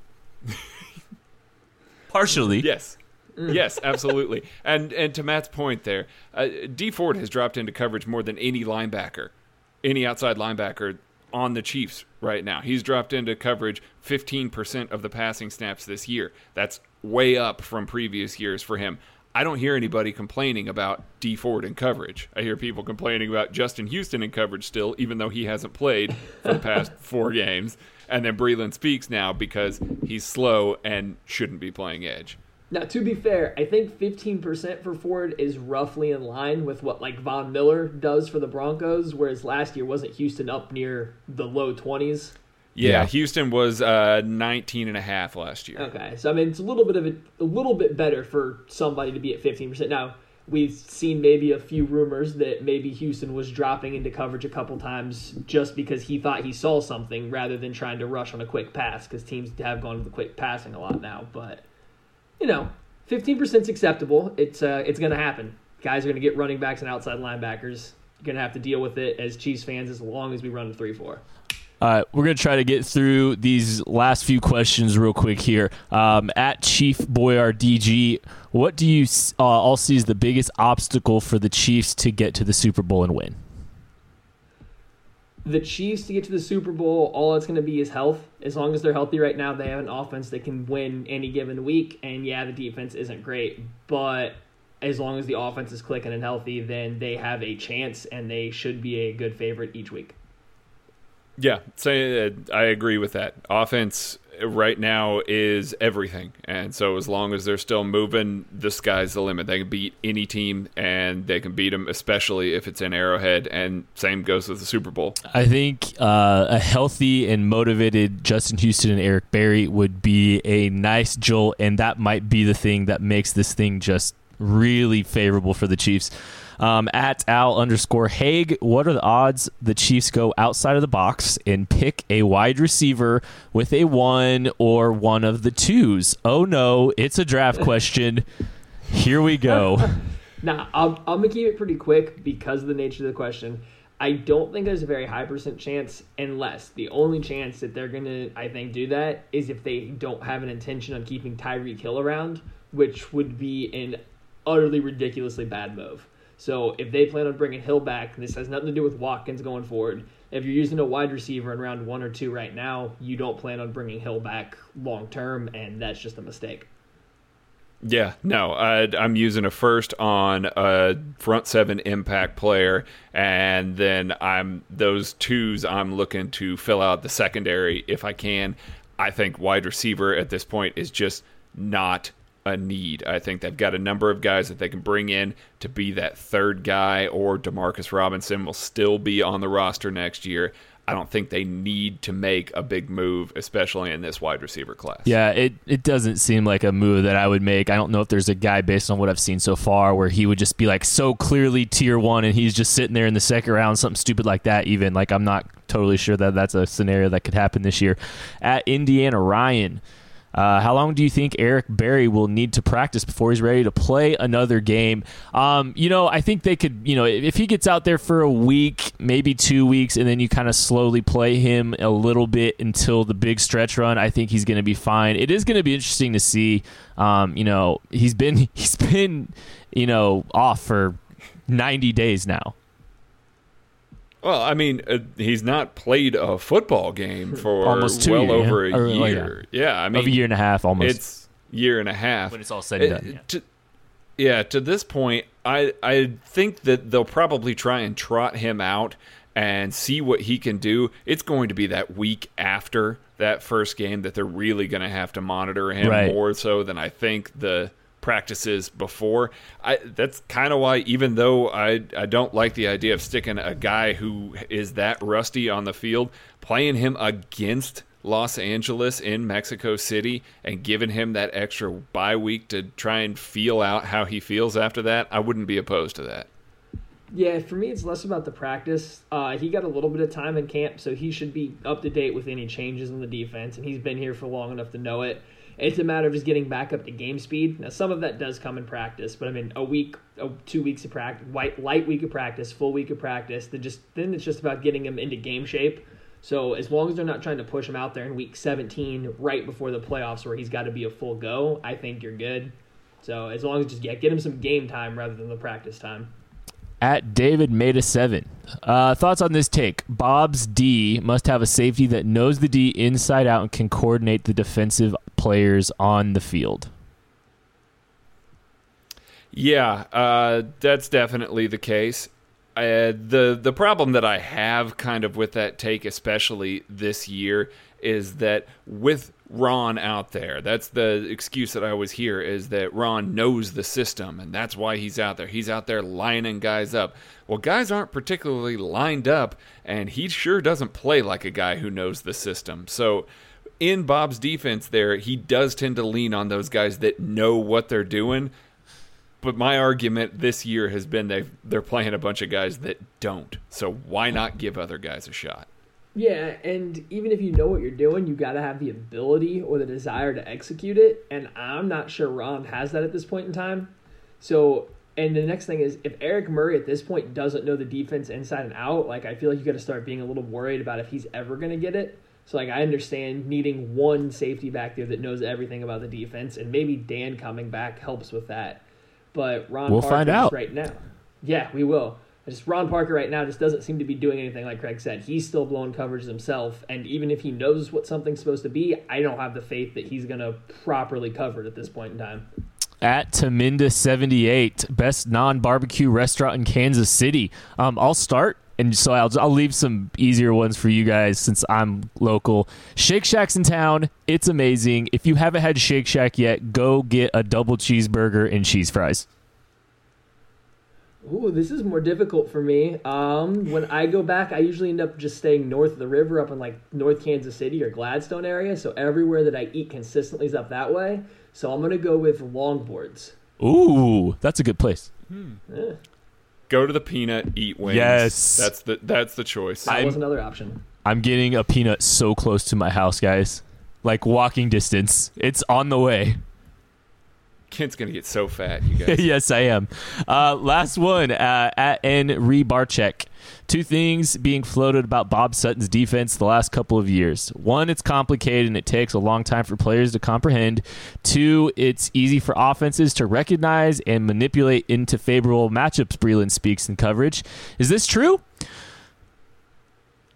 Partially. Yes. Yes, absolutely. And and to Matt's point there, uh, D Ford has dropped into coverage more than any linebacker, any outside linebacker on the Chiefs right now. He's dropped into coverage fifteen percent of the passing snaps this year. That's way up from previous years for him. I don't hear anybody complaining about D Ford in coverage. I hear people complaining about Justin Houston in coverage still, even though he hasn't played for the past four games. And then Breeland Speaks now because he's slow and shouldn't be playing edge. Now, to be fair, I think fifteen percent for Ford is roughly in line with what like Von Miller does for the Broncos, whereas last year wasn't Houston up near the low twenties? Yeah, Yeah. Houston was uh, nineteen and a half last year. Okay, so I mean it's a little bit of a, a little bit better for somebody to be at fifteen percent. Now, we've seen maybe a few rumors that maybe Houston was dropping into coverage a couple times just because he thought he saw something rather than trying to rush on a quick pass, because teams have gone to the quick passing a lot now, but you know, fifteen percent is acceptable. It's uh, it's going to happen. Guys are going to get running backs and outside linebackers. You're going to have to deal with it as Chiefs fans as long as we run the three four. All right, we're going to try to get through these last few questions real quick here. Um, at Chief Boyar D G, what do you uh, all see as the biggest obstacle for the Chiefs to get to the Super Bowl and win? The Chiefs to get to the Super Bowl, all it's going to be is health. As long as they're healthy right now, they have an offense that can win any given week. And yeah, the defense isn't great, but as long as the offense is clicking and healthy, then they have a chance and they should be a good favorite each week. Yeah, say uh, I agree with that. Offense right now is everything, and so as long as they're still moving, the sky's the limit. They can beat any team, and they can beat them, especially if it's in Arrowhead. And same goes with the Super Bowl. I think uh, a healthy and motivated Justin Houston and Eric Berry would be a nice jolt, and that might be the thing that makes this thing just really favorable for the Chiefs. Um, at Al underscore Haig, what are the odds the Chiefs go outside of the box and pick a wide receiver with a one or one of the twos? Oh no, it's a draft question. Here we go. Now, I'm, I'm going to keep it pretty quick because of the nature of the question. I don't think there's a very high percent chance, unless the only chance that they're going to, I think, do that is if they don't have an intention on keeping Tyreek Hill around, which would be an utterly ridiculously bad move. So if they plan on bringing Hill back, this has nothing to do with Watkins going forward. If you're using a wide receiver in round one or two right now, you don't plan on bringing Hill back long term, and that's just a mistake. Yeah, no, I, I'm using a first on a front seven impact player, and then I'm those twos I'm looking to fill out the secondary if I can. I think wide receiver at this point is just not a need. I think they've got a number of guys that they can bring in to be that third guy, or Demarcus Robinson will still be on the roster next year. I don't think they need to make a big move, especially in this wide receiver class. Yeah, it, it doesn't seem like a move that I would make. I don't know if there's a guy based on what I've seen so far where he would just be like so clearly tier one and he's just sitting there in the second round, something stupid like that even. Like, I'm not totally sure that that's a scenario that could happen this year. At Indiana, Ryan, Uh, how long do you think Eric Berry will need to practice before he's ready to play another game? Um, you know, I think they could, you know, if he gets out there for a week, maybe two weeks, and then you kind of slowly play him a little bit until the big stretch run, I think he's going to be fine. It is going to be interesting to see. Um, you know, he's been he's been, you know, off for ninety days now. Well, I mean, uh, he's not played a football game for almost two well year, over yeah. a Or, year. yeah. yeah, I mean, Of a year and a half almost. It's year and a half. When it's all said and It- done. Yeah. to, yeah, to this point, I I think that they'll probably try and trot him out and see what he can do. It's going to be that week after that first game that they're really going to have to monitor him Right. more so than I think the practices before. I that's kind of why, even though I I don't like the idea of sticking a guy who is that rusty on the field, playing him against Los Angeles in Mexico City and giving him that extra bye week to try and feel out how he feels after that, I wouldn't be opposed to that. Yeah, for me, it's less about the practice. Uh, he got a little bit of time in camp, so he should be up to date with any changes in the defense, and he's been here for long enough to know it. It's a matter of just getting back up to game speed. Now, some of that does come in practice, but I mean, a week, oh, two weeks of practice, light, light week of practice, full week of practice. Then just then it's just about getting him into game shape. So as long as they're not trying to push him out there in week seventeen, right before the playoffs, where he's got to be a full go, I think you're good. So as long as just yeah, get him some game time rather than the practice time. At David Meta seven. Uh, thoughts on this take? Bob's D must have a safety that knows the D inside out and can coordinate the defensive players on the field. Yeah, uh, that's definitely the case. Uh, the the problem that I have kind of with that take, especially this year, is that with Ron out there, that's the excuse that I always hear, is that Ron knows the system, and that's why he's out there. He's out there lining guys up. Well, guys aren't particularly lined up, and he sure doesn't play like a guy who knows the system. So in Bob's defense there, he does tend to lean on those guys that know what they're doing. But my argument this year has been they they're playing a bunch of guys that don't. So why not give other guys a shot? Yeah, and even if you know what you're doing, you got to have the ability or the desire to execute it. And I'm not sure Ron has that at this point in time. So, and the next thing is, if Eric Murray at this point doesn't know the defense inside and out, like I feel like you got to start being a little worried about if he's ever going to get it. So, like, I understand needing one safety back there that knows everything about the defense, and maybe Dan coming back helps with that. But Ron We'll Parker find out. right now. Yeah, we will. Just Ron Parker right now just doesn't seem to be doing anything like Craig said. He's still blowing coverages himself, and even if he knows what something's supposed to be, I don't have the faith that he's going to properly cover it at this point in time. At Taminda seventy-eight, best non-barbecue restaurant in Kansas City. Um, I'll start, and so I'll, I'll leave some easier ones for you guys since I'm local. Shake Shack's in town. It's amazing. If you haven't had Shake Shack yet, go get a double cheeseburger and cheese fries. Ooh, this is more difficult for me. Um, when I go back, I usually end up just staying north of the river up in like North Kansas City or Gladstone area. So everywhere that I eat consistently is up that way. So I'm going to go with Longboards. Ooh, that's a good place. Hmm. Eh. Go to the Peanut, eat wings. Yes. That's the that's the choice. That I'm, was another option. I'm getting a Peanut so close to my house, guys. Like walking distance. It's on the way. Kent's going to get so fat, you guys. Yes, I am. Uh, last one, uh, at N. Rebarchek. Two things being floated about Bob Sutton's defense the last couple of years. One, it's complicated and it takes a long time for players to comprehend. Two, it's easy for offenses to recognize and manipulate into favorable matchups, Breland speaks in coverage. Is this true?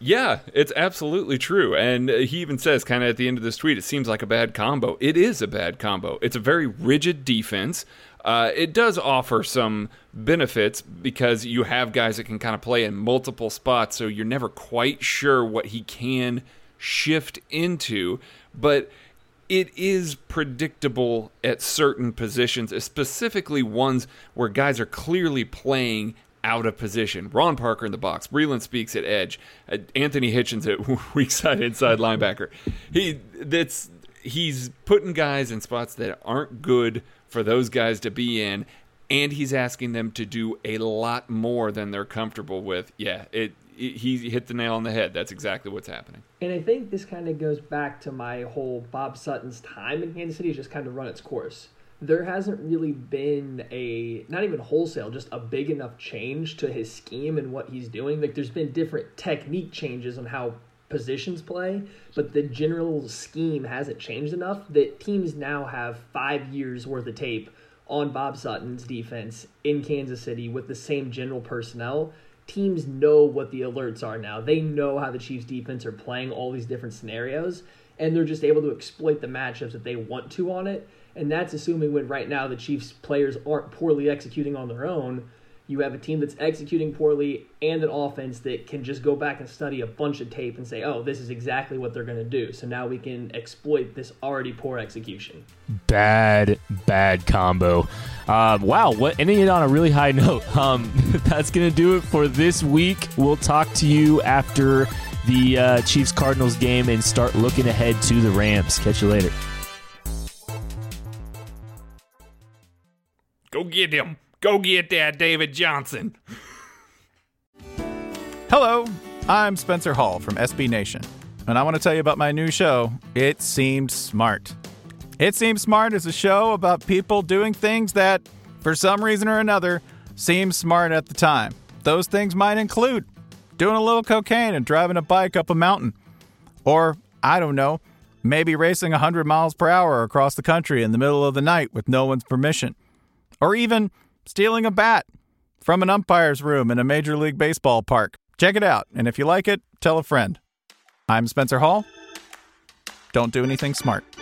Yeah, it's absolutely true. And he even says kind of at the end of this tweet, it seems like a bad combo. It is a bad combo. It's a very rigid defense. Uh, it does offer some benefits because you have guys that can kind of play in multiple spots, so you're never quite sure what he can shift into. But it is predictable at certain positions, specifically ones where guys are clearly playing out of position. Ron Parker in the box. Breland Speaks at edge. Uh, Anthony Hitchens at weak side inside linebacker. He that's he's putting guys in spots that aren't good for those guys to be in, and he's asking them to do a lot more than they're comfortable with. Yeah, it, it he hit the nail on the head. That's exactly what's happening. And I think this kind of goes back to my whole Bob Sutton's time in Kansas City has just kind of run its course. There hasn't really been a, not even wholesale, just a big enough change to his scheme and what he's doing. Like, there's been different technique changes on how positions play, but the general scheme hasn't changed enough that teams now have five years worth of tape on Bob Sutton's defense in Kansas City with the same general personnel. Teams know what the alerts are now. They know how the Chiefs defense are playing all these different scenarios, and they're just able to exploit the matchups that they want to on it. And that's assuming when right now the Chiefs players aren't poorly executing on their own. You have a team that's executing poorly and an offense that can just go back and study a bunch of tape and say, oh, this is exactly what they're going to do. So now we can exploit this already poor execution. Bad, bad combo. Um, wow, what ending it on a really high note. Um, that's going to do it for this week. We'll talk to you after the uh, Chiefs-Cardinals game and start looking ahead to the Rams. Catch you later. Go get him. Go get that David Johnson. Hello, I'm Spencer Hall from S B Nation, and I want to tell you about my new show, It Seems Smart. It Seems Smart is a show about people doing things that, for some reason or another, seem smart at the time. Those things might include doing a little cocaine and driving a bike up a mountain. Or, I don't know, maybe racing one hundred miles per hour across the country in the middle of the night with no one's permission. Or even stealing a bat from an umpire's room in a Major League Baseball park. Check it out, and if you like it, tell a friend. I'm Spencer Hall. Don't do anything smart.